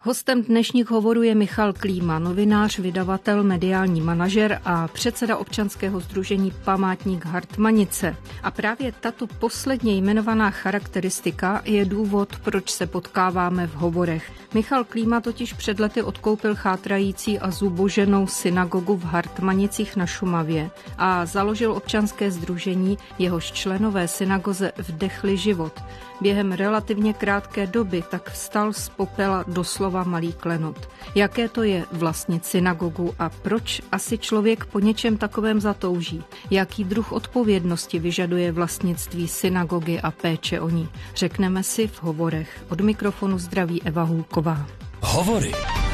Hostem dnešních hovorů je Michal Klíma, novinář, vydavatel, mediální manažer a předseda občanského sdružení Památník Hartmanice. A právě tato posledně jmenovaná charakteristika je důvod, proč se potkáváme v hovorech. Michal Klíma totiž před lety odkoupil chátrající a zuboženou synagogu v Hartmanicích na Šumavě a založil občanské sdružení, jehož členové synagoze vdechli život. Během relativně krátké doby tak vstal z popela doslova malý klenot. Jaké to je vlastnit synagogu a proč asi člověk po něčem takovém zatouží? Jaký druh odpovědnosti vyžaduje vlastnictví synagogy a péče o ní? Řekneme si v hovorech. Od mikrofonu zdraví Eva Hulková. Hovory.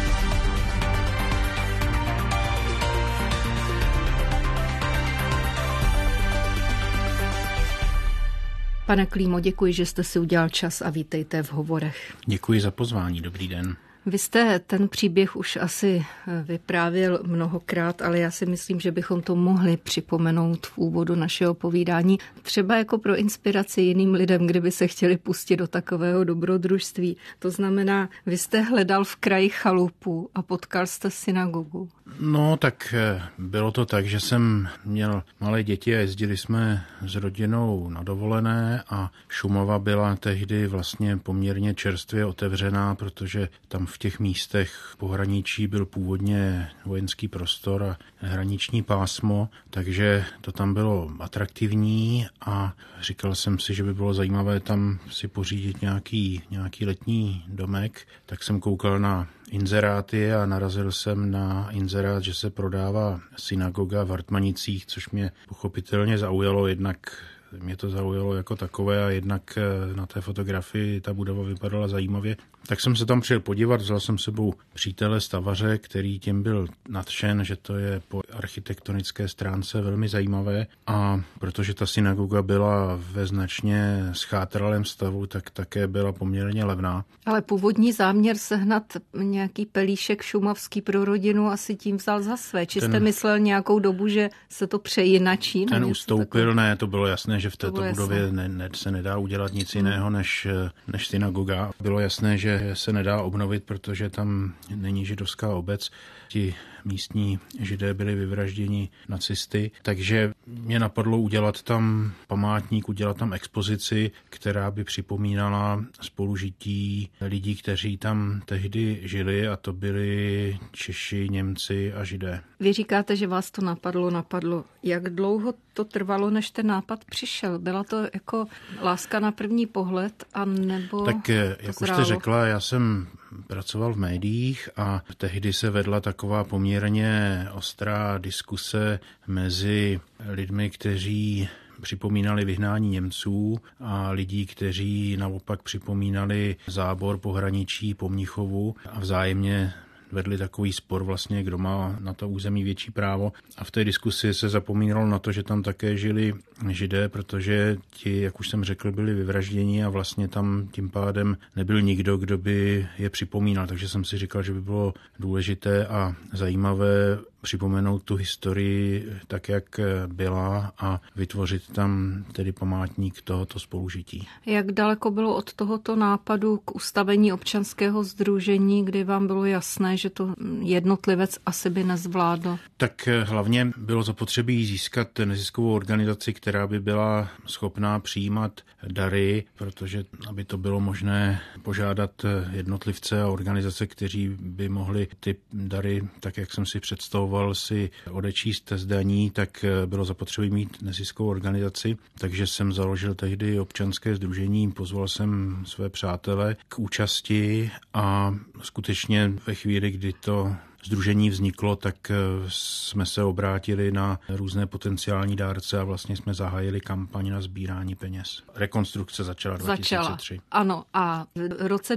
Pane Klímo, děkuji, že jste si udělal čas a vítejte v hovorech. Děkuji za pozvání, dobrý den. Vy jste ten příběh už asi vyprávěl mnohokrát, ale já si myslím, že bychom to mohli připomenout v úvodu našeho povídání. Třeba jako pro inspiraci jiným lidem, kdyby se chtěli pustit do takového dobrodružství. To znamená, vy jste hledal v kraji chalupu a potkal jste synagogu. No, tak bylo to tak, že jsem měl malé děti a jezdili jsme s rodinou na dovolené a Šumava byla tehdy vlastně poměrně čerstvě otevřená, protože tam v těch místech pohraničí byl původně vojenský prostor a hraniční pásmo, takže to tam bylo atraktivní a říkal jsem si, že by bylo zajímavé tam si pořídit nějaký letní domek, tak jsem koukal na inzeráty a narazil jsem na inzerát, že se prodává synagoga v Hartmanicích, což mě pochopitelně zaujalo, jednak mě to zaujalo jako takové a jednak na té fotografii ta budova vypadala zajímavě. Tak jsem se tam přijel podívat, vzal jsem sebou přítele stavaře, který tím byl nadšen, že to je po architektonické stránce velmi zajímavé a protože ta synagoga byla ve značně schátralém stavu, tak také byla poměrně levná. Ale původní záměr sehnat nějaký pelíšek šumavský pro rodinu asi tím vzal za své. Či jste myslel nějakou dobu, že se to přejinačí? Ten ustoupil, ne, to bylo jasné, že v této budově se nedá udělat nic jiného než synagoga. Bylo jasné, že se nedá obnovit, protože tam není židovská obec. Ti místní židé byli vyvražděni nacisty, takže mě napadlo udělat tam památník, udělat tam expozici, která by připomínala spolužití lidí, kteří tam tehdy žili, a to byli Češi, Němci a Židé. Vy říkáte, že vás to napadlo. Jak dlouho to trvalo, než ten nápad přišel? Byla to jako láska na první pohled, a nebo tak, jak už jste řekla, já jsem pracoval v médiích a tehdy se vedla taková poměrně ostrá diskuse mezi lidmi, kteří připomínali vyhnání Němců a lidí, kteří naopak připomínali zábor pohraničí po Mnichovu a vzájemně vedli takový spor vlastně, kdo má na to území větší právo. A v té diskusi se zapomínalo na to, že tam také žili Židé, protože ti, jak už jsem řekl, byli vyvražděni a vlastně tam tím pádem nebyl nikdo, kdo by je připomínal. Takže jsem si říkal, že by bylo důležité a zajímavé připomenout tu historii tak, jak byla, a vytvořit tam tedy památník tohoto spolužití. Jak daleko bylo od tohoto nápadu k ustavení občanského sdružení, kdy vám bylo jasné, že to jednotlivec asi by nezvládl? Tak hlavně bylo zapotřebí získat neziskovou organizaci, která by byla schopná přijímat dary, protože aby to bylo možné požádat jednotlivce a organizace, kteří by mohli ty dary, tak jak jsem si představoval, si odečíst z daní, tak bylo zapotřebí mít neziskovou organizaci, takže jsem založil tehdy občanské sdružení, pozval jsem své přátele k účasti a skutečně ve chvíli, kdy to sdružení vzniklo, tak jsme se obrátili na různé potenciální dárce a vlastně jsme zahájili kampaň na sbírání peněz. Rekonstrukce začala 2003. Ano, a v roce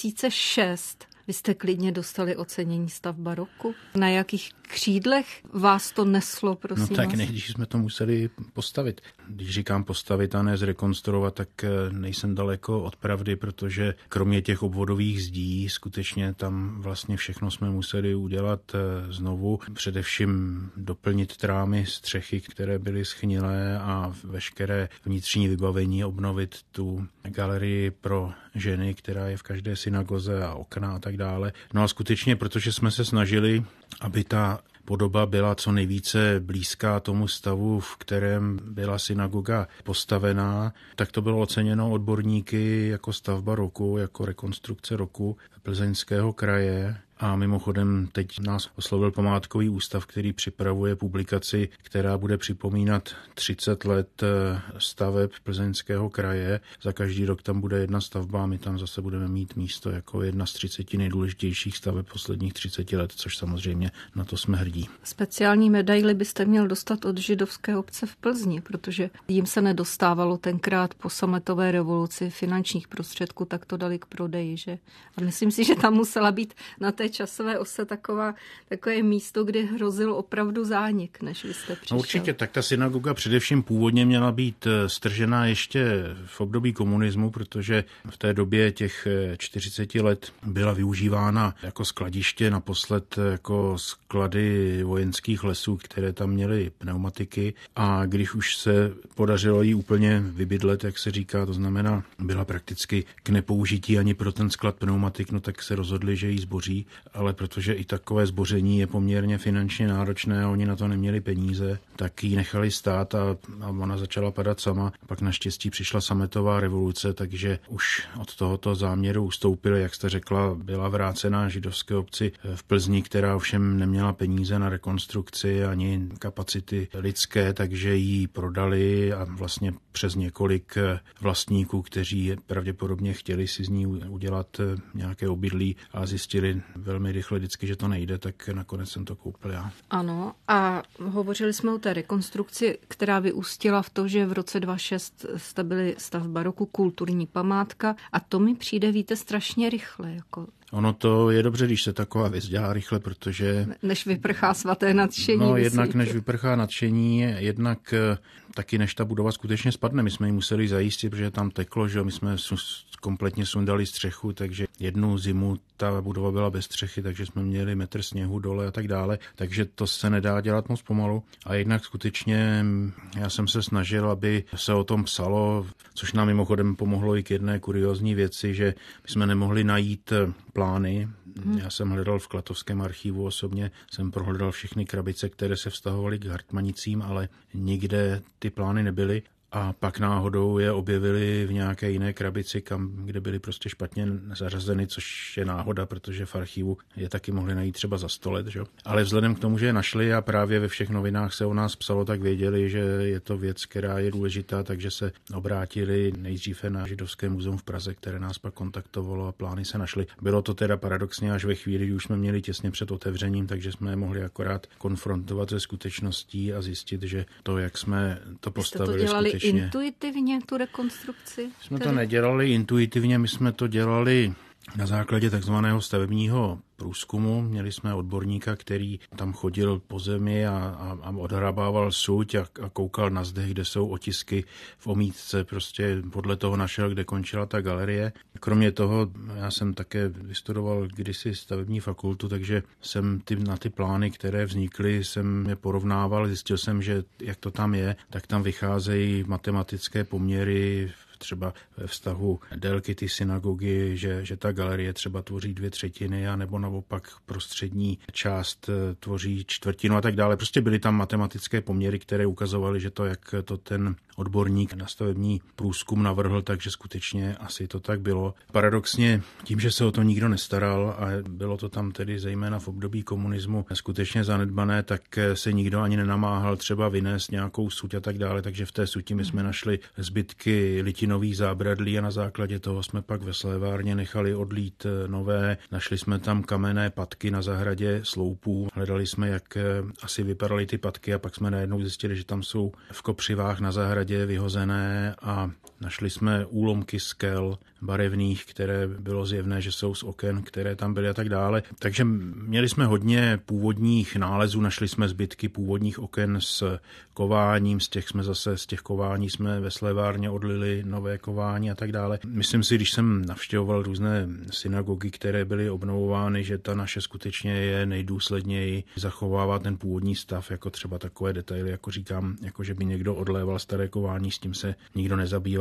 2006 vy jste klidně dostali ocenění stavba roku. Na jakých křídlech vás to neslo, prosím? No tak nejdřív jsme to museli postavit. Když říkám postavit a ne zrekonstruovat, tak nejsem daleko od pravdy, protože kromě těch obvodových zdí skutečně tam vlastně všechno jsme museli udělat znovu. Především doplnit trámy, střechy, které byly schnilé, a veškeré vnitřní vybavení, obnovit tu galerii pro ženy, která je v každé synagoze a okna a tak dále. No a skutečně, protože jsme se snažili, aby ta podoba byla co nejvíce blízká tomu stavu, v kterém byla synagoga postavená, tak to bylo oceněno odborníky jako stavba roku, jako rekonstrukce roku Plzeňského kraje. A mimochodem teď nás oslovil památkový ústav, který připravuje publikaci, která bude připomínat 30 let staveb Plzeňského kraje. Za každý rok tam bude jedna stavba a my tam zase budeme mít místo jako jedna z 30 nejdůležitějších staveb posledních 30 let, což samozřejmě na to jsme hrdí. Speciální medaili byste měl dostat od židovské obce v Plzni, protože jim se nedostávalo tenkrát po sametové revoluci finančních prostředků, tak to dali k prodeji, že? A myslím si, že tam musela být na té časové ose takové místo, kde hrozil opravdu zánik, než vy jste přišel. No určitě, tak ta synagoga především původně měla být stržená ještě v období komunismu, protože v té době těch 40 let byla využívána jako skladiště, naposled jako sklady vojenských lesů, které tam měly pneumatiky, a když už se podařilo jí úplně vybydlet, jak se říká, to znamená, byla prakticky k nepoužití ani pro ten sklad pneumatik, no tak se rozhodli, že ji zboří, ale protože i takové zboření je poměrně finančně náročné a oni na to neměli peníze, tak ji nechali stát a ona začala padat sama. Pak naštěstí přišla sametová revoluce, takže už od tohoto záměru ustoupili, jak jste řekla, byla vrácena židovské obci v Plzni, která ovšem neměla peníze na rekonstrukci ani kapacity lidské, takže ji prodali a vlastně přes několik vlastníků, kteří pravděpodobně chtěli si z ní udělat nějaké obydlí a zjistili velmi rychle vždycky, že to nejde, tak nakonec jsem to koupil já. Ano, a hovořili jsme o té rekonstrukci, která vyústila v to, že v roce 2006 jste byli stavba roku, kulturní památka, a to mi přijde, víte, strašně rychle. Jako... Ono to je dobře, když se taková věc dělá rychle, protože... Než vyprchá svaté nadšení. No, jednak než vyprchá nadšení, jednak taky než ta budova skutečně spadne. My jsme ji museli zajistit, protože tam teklo, že my jsme kompletně sundali střechu, takže jednu zimu ta budova byla bez střechy, takže jsme měli metr sněhu dole a tak dále, takže to se nedá dělat moc pomalu. A jednak skutečně já jsem se snažil, aby se o tom psalo, což nám mimochodem pomohlo i k jedné kuriózní věci, že my jsme nemohli najít plány. Já jsem hledal v Klatovském archivu osobně, jsem prohledal všechny krabice, které se vztahovaly k Hartmanicím, ale nikde ty plány nebyly. A pak náhodou je objevili v nějaké jiné krabici, kde byly prostě špatně zařazeny, což je náhoda, protože v archivu je taky mohli najít třeba za 100 let. Že? Ale vzhledem k tomu, že je našli a právě ve všech novinách se o nás psalo, tak věděli, že je to věc, která je důležitá, takže se obrátili nejdříve na Židovské muzeum v Praze, které nás pak kontaktovalo a plány se našly. Bylo to teda paradoxně až ve chvíli, kdy už jsme měli těsně před otevřením, takže jsme je mohli akorát konfrontovat se skutečností a zjistit, že to, jak jsme to postavili, skutečně intuitivně tu rekonstrukci? Jsme to nedělali intuitivně, my jsme to dělali na základě takzvaného stavebního průzkumu. Měli jsme odborníka, který tam chodil po zemi a odhrabával suť a koukal na zdech, kde jsou otisky v omítce. Prostě podle toho našel, kde končila ta galerie. Kromě toho, já jsem také vystudoval kdysi stavební fakultu, takže jsem na ty plány, které vznikly, jsem je porovnával. Zjistil jsem, že jak to tam je, tak tam vycházejí matematické poměry třeba ve vztahu délky ty synagogy, že ta galerie třeba tvoří 2/3 a nebo naopak prostřední část tvoří 1/4 a tak dále. Prostě byly tam matematické poměry, které ukazovaly, že to, jak to ten odborník na stavební průzkum navrhl, takže skutečně asi to tak bylo. Paradoxně tím, že se o to nikdo nestaral a bylo to tam tedy zejména v období komunismu skutečně zanedbané, tak se nikdo ani nenamáhal třeba vynést nějakou suť a tak dále, takže v té suti my jsme našli zbytky litinových zábradlí a na základě toho jsme pak ve slévárně nechali odlít nové. Našli jsme tam kamenné patky na zahradě sloupů, hledali jsme, jak asi vypadaly ty patky a pak jsme najednou zjistili, že tam jsou v kopřivách na zahradě vyhozené a našli jsme úlomky skel barevných, které bylo zjevné, že jsou z oken, které tam byly a tak dále. Takže měli jsme hodně původních nálezů, našli jsme zbytky původních oken s kováním, z těch kování jsme ve slévárně odlili nové kování a tak dále. Myslím si, když jsem navštěvoval různé synagogy, které byly obnovovány, že ta naše skutečně je nejdůsledněji zachovává ten původní stav, jako třeba takové detaily, jako říkám, jako že by někdo odléval staré kování, s tím se nikdo nezabývá.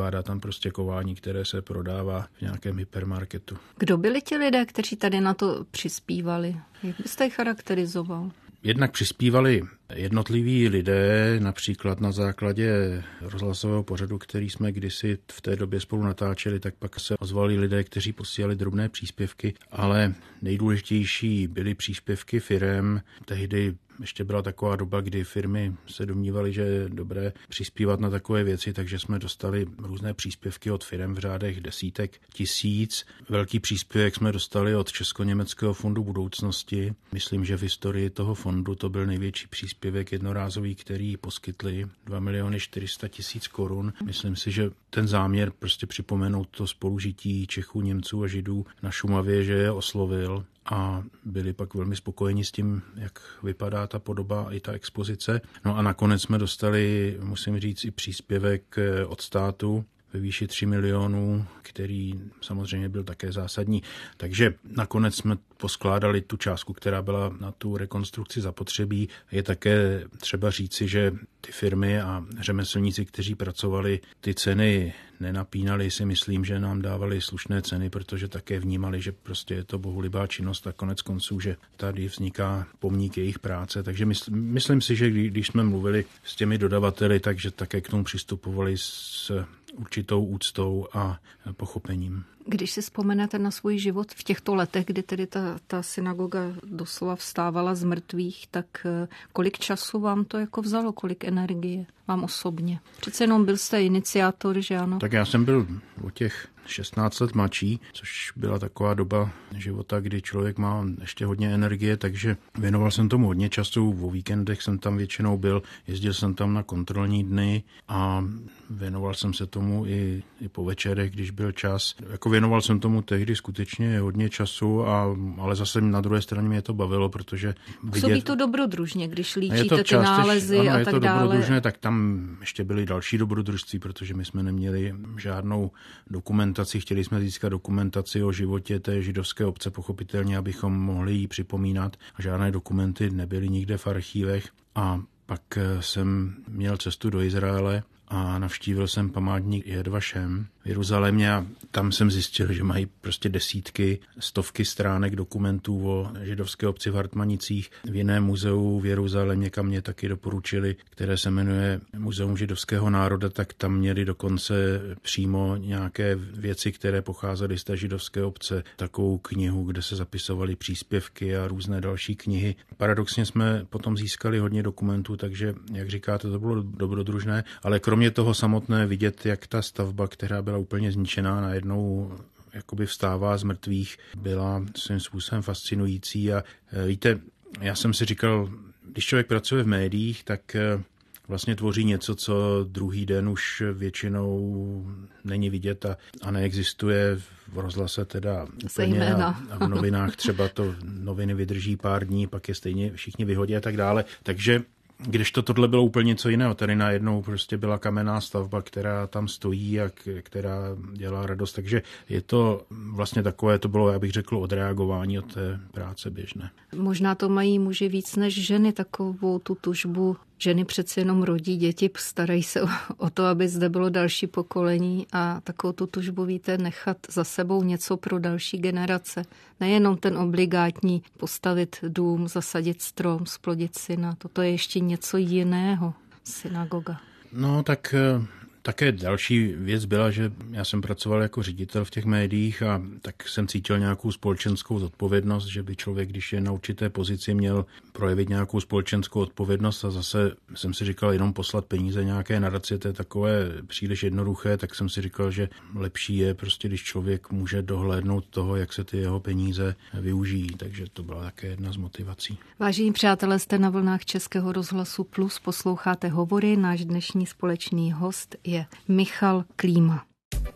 skládá tam prostě kování, které se prodává v nějakém hypermarketu. Kdo byli ti lidé, kteří tady na to přispívali? Jak byste je charakterizoval? Jednak přispívali jednotliví lidé, například na základě rozhlasového pořadu, který jsme kdysi v té době spolu natáčeli, tak pak se ozvali lidé, kteří posílali drobné příspěvky, ale nejdůležitější byly příspěvky firem. Tehdy ještě byla taková doba, kdy firmy se domnívaly, že je dobré přispívat na takové věci, takže jsme dostali různé příspěvky od firem v řádech desítek tisíc. Velký příspěvek jsme dostali od Česko-německého fondu budoucnosti. Myslím, že v historii toho fondu to byl největší příspěvek jednorázový, který poskytli 2 400 000 korun. Myslím si, že ten záměr prostě připomenout to spolužití Čechů, Němců a Židů na Šumavě, že je oslovil a byli pak velmi spokojeni s tím, jak vypadá ta podoba i ta expozice. No a nakonec jsme dostali, musím říct, i příspěvek od státu ve výši 3 milionů, který samozřejmě byl také zásadní. Takže nakonec jsme poskládali tu částku, která byla na tu rekonstrukci zapotřebí. Je také třeba říci, že ty firmy a řemeslníci, kteří pracovali, ty ceny nenapínali, si myslím, že nám dávali slušné ceny, protože také vnímali, že prostě je to bohulibá činnost a konec konců, že tady vzniká pomník jejich práce. Takže myslím si, že když jsme mluvili s těmi dodavateli, takže také k tomu přistupovali s určitou úctou a pochopením. Když si vzpomenete na svůj život v těchto letech, kdy tedy ta synagoga doslova vstávala z mrtvých, tak kolik času vám to jako vzalo, kolik energie vám osobně? Přece jenom byl jste iniciátor, že ano? Tak já jsem byl o těch 16 let mladší, což byla taková doba života, kdy člověk má ještě hodně energie, takže věnoval jsem tomu hodně času. O víkendech jsem tam většinou byl, jezdil jsem tam na kontrolní dny a věnoval jsem se tomu i po večerech, když byl čas. Jako věnoval jsem tomu tehdy skutečně hodně času, ale zase na druhé straně mě to bavilo, protože působí to dobrodružně, když líčíte ty nálezy a tak dále. Je to dobrodružné, tak tam ještě byly další dobrodružství, protože my jsme neměli žádnou dokumentaci, chtěli jsme získat dokumentaci o životě té židovské obce, pochopitelně, abychom mohli ji připomínat. Žádné dokumenty nebyly nikde v archívech a pak jsem měl cestu do Izraele a navštívil jsem památník Yad Vashem v Jeruzalémě a tam jsem zjistil, že mají prostě desítky, stovky stránek dokumentů o židovské obci v Hartmanicích. V jiném muzeu v Jeruzalémě, kam mě taky doporučili, které se jmenuje Muzeum židovského národa, tak tam měli dokonce přímo nějaké věci, které pocházely z té židovské obce. Takovou knihu, kde se zapisovaly příspěvky a různé další knihy. Paradoxně jsme potom získali hodně dokumentů, takže, jak říkáte, to bylo dobrodružné, ale kromě toho samotné vidět, jak ta stavba, která byla úplně zničená, najednou jakoby vstává z mrtvých, byla svým způsobem fascinující. A víte, já jsem si říkal, když člověk pracuje v médiích, tak vlastně tvoří něco, co druhý den už většinou není vidět a neexistuje v rozhlase teda úplně a v novinách třeba to noviny vydrží pár dní, pak je stejně všichni vyhodí a tak dále. Takže když tohle bylo úplně něco jiného, tady najednou prostě byla kamenná stavba, která tam stojí a která dělá radost, takže je to vlastně takové, to bylo, já bych řekl, odreagování od té práce běžné. Možná to mají muži víc než ženy, takovou tu tužbu. Ženy přeci jenom rodí děti, starají se o to, aby zde bylo další pokolení a takovou tu tužbu, víte, nechat za sebou něco pro další generace. Nejenom ten obligátní postavit dům, zasadit strom, splodit syna. Toto je ještě něco jiného, synagoga. No tak také další věc byla, že já jsem pracoval jako ředitel v těch médiích a tak jsem cítil nějakou společenskou zodpovědnost, že by člověk, když je na určité pozici, měl projevit nějakou společenskou odpovědnost a zase jsem si říkal, jenom poslat peníze nějaké nadaci, to je takové příliš jednoduché, tak jsem si říkal, že lepší je prostě, když člověk může dohlédnout toho, jak se ty jeho peníze využijí, takže to byla také jedna z motivací. Vážení přátelé, jste na vlnách Českého rozhlasu Plus, posloucháte Hovory, náš dnešní společný host je Michal Klíma.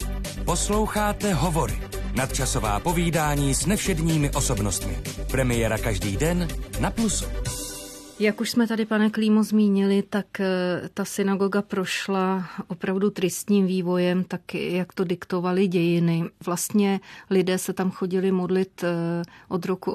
Posloucháte Hovory, nadčasová povídání s nevšedními osobnostmi. Premiéra každý den na Plusu. Jak už jsme tady, pane Klímo, zmínili, tak ta synagoga prošla opravdu tristním vývojem, tak jak to diktovaly dějiny. Vlastně lidé se tam chodili modlit od roku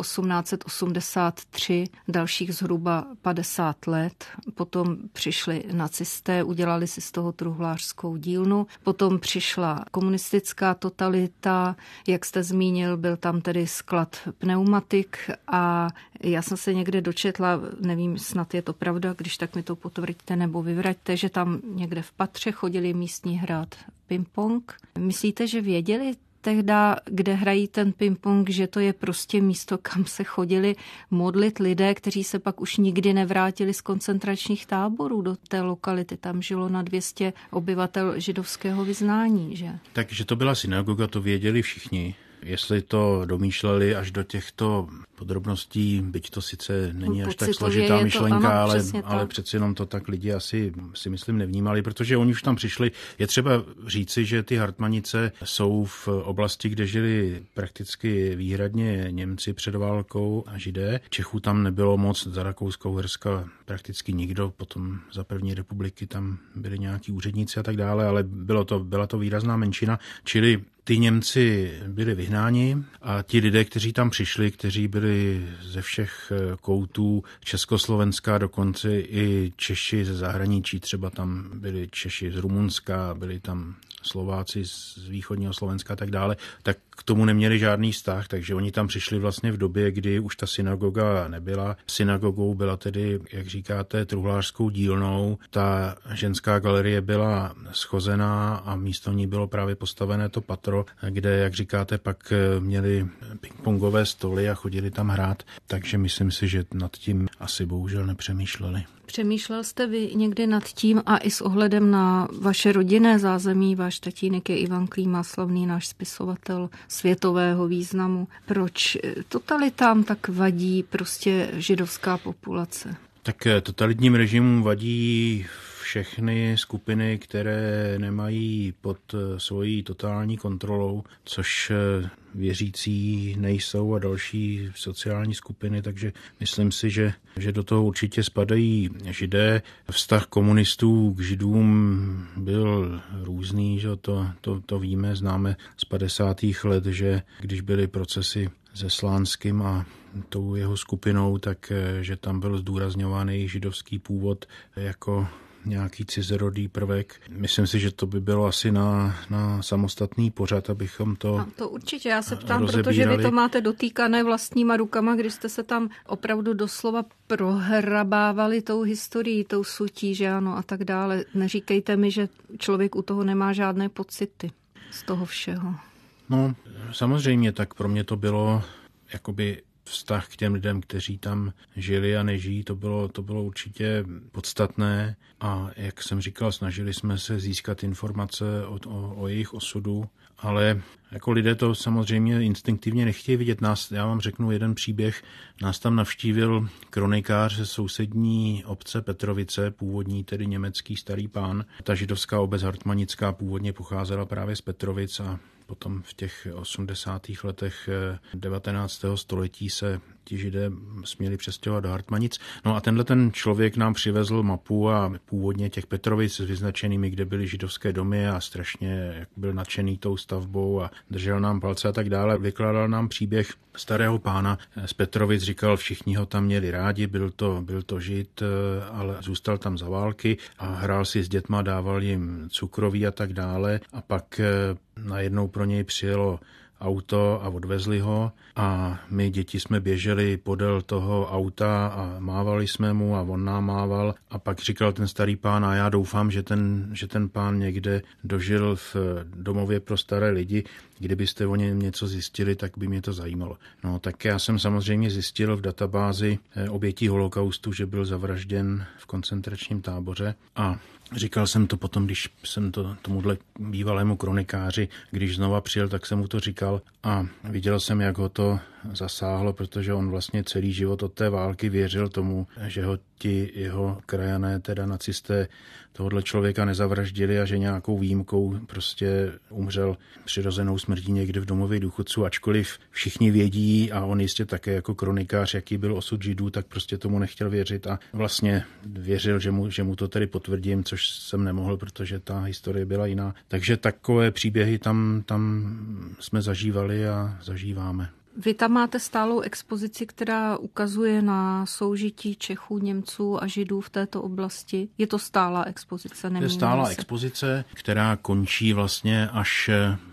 1883, dalších zhruba 50 let. Potom přišli nacisté, udělali si z toho truhlářskou dílnu. Potom přišla komunistická totalita, jak jste zmínil, byl tam tedy sklad pneumatik a já jsem se někde dočetla, nevím, snad je to pravda, když tak mi to potvrďte nebo vyvraťte, že tam někde v patře chodili místní hrát ping-pong. Myslíte, že věděli tehda, kde hrají ten ping-pong, že to je prostě místo, kam se chodili modlit lidé, kteří se pak už nikdy nevrátili z koncentračních táborů do té lokality. Tam žilo na 200 obyvatel židovského vyznání, že? Takže to byla synagoga, to věděli všichni. Jestli to domýšleli až do těchto podrobností, byť to sice není až tak složitá myšlenka, ale přeci jenom to tak lidi asi si myslím nevnímali, protože oni už tam přišli. Je třeba říci, že ty Hartmanice jsou v oblasti, kde žili prakticky výhradně Němci před válkou a Židé. Čechů tam nebylo moc, za Rakouska-Uherska prakticky nikdo, potom za první republiky tam byli nějaký úředníci a tak dále, ale byla to výrazná menšina, čili ty Němci byli vyhnáni a ti lidé, kteří tam přišli, kteří byli ze všech koutů Československa, dokonce i Češi ze zahraničí, třeba tam byli Češi z Rumunska, byli tam Slováci z východního Slovenska a tak dále, tak k tomu neměli žádný vztah, takže oni tam přišli vlastně v době, kdy už ta synagoga nebyla. Synagogou byla tedy, jak říkáte, truhlářskou dílnou. Ta ženská galerie byla schozená a místo ní bylo právě postavené to patro, kde, jak říkáte, pak měli pingpongové stoly a chodili tam hrát. Takže myslím si, že nad tím asi bohužel nepřemýšleli. Přemýšlel jste vy někdy nad tím a i s ohledem na vaše rodinné zázemí, váš tatínek je Ivan Klíma, slavný náš spisovatel světového významu. Proč totalitám tak vadí prostě židovská populace? Tak totalitním režimům vadí všechny skupiny, které nemají pod svojí totální kontrolou, což věřící nejsou a další sociální skupiny, takže myslím si, že do toho určitě spadají Židé. Vztah komunistů k Židům byl různý, že to víme, známe z 50. let, že když byly procesy se Slánským a tou jeho skupinou, tak že tam byl zdůrazňován jejich židovský původ jako nějaký cizorodý prvek. Myslím si, že to by bylo asi na samostatný pořad, abychom to a to určitě, já se ptám, protože vy to máte dotýkané vlastníma rukama, když jste se tam opravdu doslova prohrabávali tou historií, tou sutí, že ano, a tak dále. Neříkejte mi, že člověk u toho nemá žádné pocity z toho všeho. No, samozřejmě, tak pro mě to bylo jakoby vztah k těm lidem, kteří tam žili a nežijí, to bylo určitě podstatné a jak jsem říkal, snažili jsme se získat informace o jejich osudu, ale jako lidé to samozřejmě instinktivně nechtějí vidět. Já vám řeknu jeden příběh, nás tam navštívil kronikář ze sousední obce Petrovice, původní tedy německý starý pán. Ta židovská obec Hartmanická původně pocházela právě z Petrovic a potom v těch 80. letech 19. století se ti Židé směli přestěhovat do Hartmanic. No a ten člověk nám přivezl mapu a původně těch Petrovic s vyznačenými, kde byly židovské domy a strašně byl nadšený tou stavbou a držel nám palce a tak dále. Vykládal nám příběh starého pána z Petrovic, říkal, všichni ho tam měli rádi, byl to Žid, ale zůstal tam za války a hrál si s dětma, dával jim cukroví a tak dále a pak najednou pro něj přijelo auto a odvezli ho a my děti jsme běželi podél toho auta a mávali jsme mu a on nám mával a pak říkal ten starý pán a já doufám, že ten pán někde dožil v domově pro staré lidi, kdybyste o něm něco zjistili, tak by mě to zajímalo. No tak já jsem samozřejmě zjistil v databázi obětí holokaustu, že byl zavražděn v koncentračním táboře a říkal jsem to potom, když jsem to tomuhle bývalému kronikáři, když znova přijel, tak jsem mu to říkal a viděl jsem, jak ho to zasáhlo, protože on vlastně celý život od té války věřil tomu, že ho ti jeho krajané, teda nacisté, tohohle člověka nezavraždili a že nějakou výjimkou prostě umřel přirozenou smrtí někde v domově důchodců, ačkoliv všichni vědí a on jistě také jako kronikář, jaký byl osud Židů, tak prostě tomu nechtěl věřit a vlastně věřil, že mu to tedy potvrdím, což jsem nemohl, protože ta historie byla jiná. Takže takové příběhy tam jsme zažívali a zažíváme. Vy tam máte stálou expozici, která ukazuje na soužití Čechů, Němců a Židů v této oblasti. Je to stálá expozice? Je stálá expozice, která končí vlastně až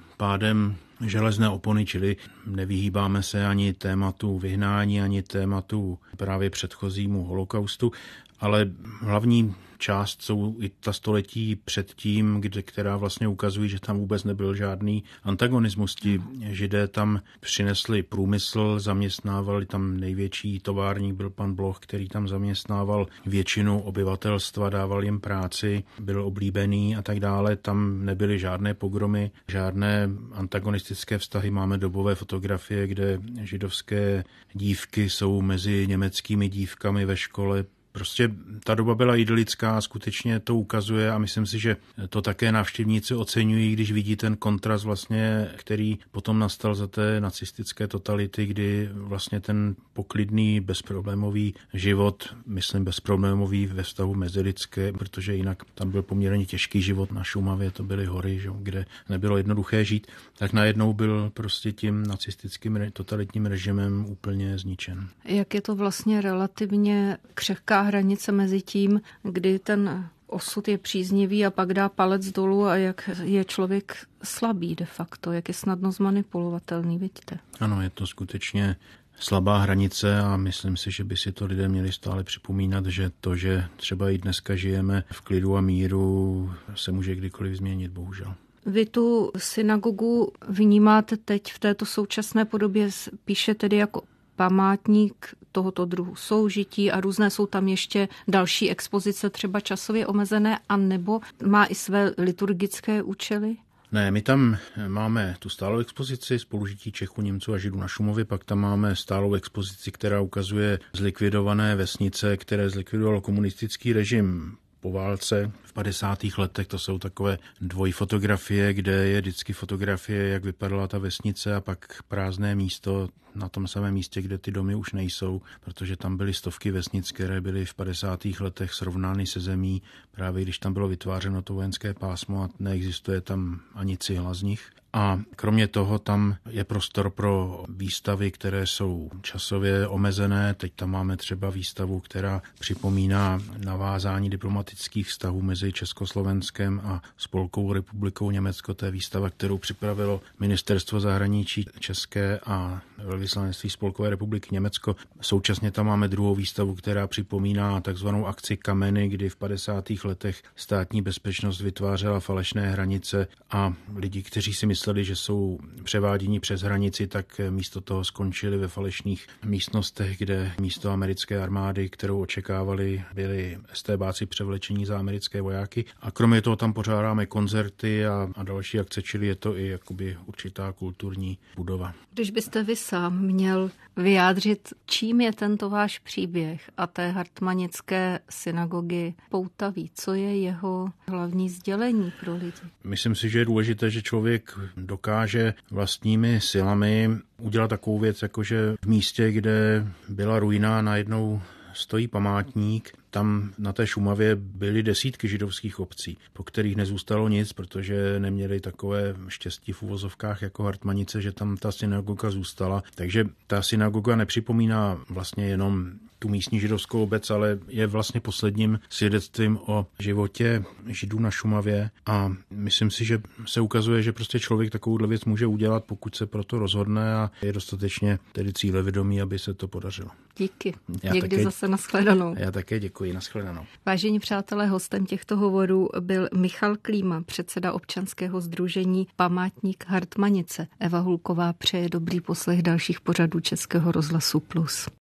pádem železné opony, čili nevyhýbáme se ani tématu vyhnání, ani tématu právě předchozímu holokaustu, ale hlavní část jsou i ta století předtím, která vlastně ukazují, že tam vůbec nebyl žádný antagonismus. Ti Židé tam přinesli průmysl, zaměstnávali tam největší továrník, byl pan Bloch, který tam zaměstnával většinu obyvatelstva, dával jim práci, byl oblíbený a tak dále. Tam nebyly žádné pogromy, žádné antagonistické vztahy. Máme dobové fotografie, kde židovské dívky jsou mezi německými dívkami ve škole. Prostě ta doba byla idylická, skutečně to ukazuje a myslím si, že to také návštěvníci oceňují, když vidí ten kontrast vlastně, který potom nastal za té nacistické totality, kdy vlastně ten poklidný, bezproblémový život, myslím bezproblémový ve vztahu mezilidské, protože jinak tam byl poměrně těžký život na Šumavě, to byly hory, kde nebylo jednoduché žít, tak najednou byl prostě tím nacistickým totalitním režimem úplně zničen. Jak je to vlastně relativně křehká hranice mezi tím, kdy ten osud je příznivý a pak dá palec dolů a jak je člověk slabý de facto, jak je snadno zmanipulovatelný, vidíte? Ano, je to skutečně slabá hranice a myslím si, že by si to lidé měli stále připomínat, že to, že třeba i dneska žijeme v klidu a míru, se může kdykoliv změnit, bohužel. Vy tu synagogu vnímáte teď v této současné podobě, píše tedy jako památník tohoto druhu soužití a různé jsou tam ještě další expozice, třeba časově omezené, anebo má i své liturgické účely? Ne, my tam máme tu stálou expozici spolužití Čechů, Němců a Židů na Šumově, pak tam máme stálou expozici, která ukazuje zlikvidované vesnice, které zlikvidoval komunistický režim po válce v 50. letech. To jsou takové dvojfotografie, kde je vždycky fotografie, jak vypadala ta vesnice a pak prázdné místo na tom samém místě, kde ty domy už nejsou, protože tam byly stovky vesnic, které byly v 50. letech srovnány se zemí, právě když tam bylo vytvářeno to vojenské pásmo a neexistuje tam ani cihla z nich. A kromě toho tam je prostor pro výstavy, které jsou časově omezené. Teď tam máme třeba výstavu, která připomíná navázání diplomatických vztahů mezi Československem a Spolkovou republikou Německo. To je výstava, kterou připravilo Ministerstvo zahraničí České a velvyslanectví Spolkové republiky Německo. Současně tam máme druhou výstavu, která připomíná takzvanou akci Kameny, kdy v 50. letech státní bezpečnost vytvářela falešné hranice a lidi, kteří si mysleli, že jsou převáděni přes hranici, tak místo toho skončili ve falešných místnostech, kde místo americké armády, kterou očekávali, byli estébáci převlečení za americké vojáky. A kromě toho tam pořádáme koncerty a další akce, čili je to i jakoby určitá kulturní budova. Když byste vy sám měl vyjádřit, čím je tento váš příběh a té hartmanické synagogy poutavý, co je jeho hlavní sdělení pro lidi? Myslím si, že je důležité, že člověk dokáže vlastními silami udělat takovou věc, jakože v místě, kde byla ruina, najednou stojí památník. Tam na té Šumavě byly desítky židovských obcí, po kterých nezůstalo nic, protože neměli takové štěstí v uvozovkách jako Hartmanice, že tam ta synagoga zůstala. Takže ta synagoga nepřipomíná vlastně jenom tu místní židovskou obec, ale je vlastně posledním svědectvím o životě Židů na Šumavě a myslím si, že se ukazuje, že prostě člověk takovouhle věc může udělat, pokud se proto rozhodne a je dostatečně tedy cílevědomý, aby se to podařilo. Díky. Někdy zase nashledanou. Já také děkuji, nashledanou. Vážení přátelé, hostem těchto hovorů byl Michal Klíma, předseda občanského sdružení Památník Hartmanice. Eva Hulková přeje dobrý poslech dalších pořadů Českého rozhlasu Plus.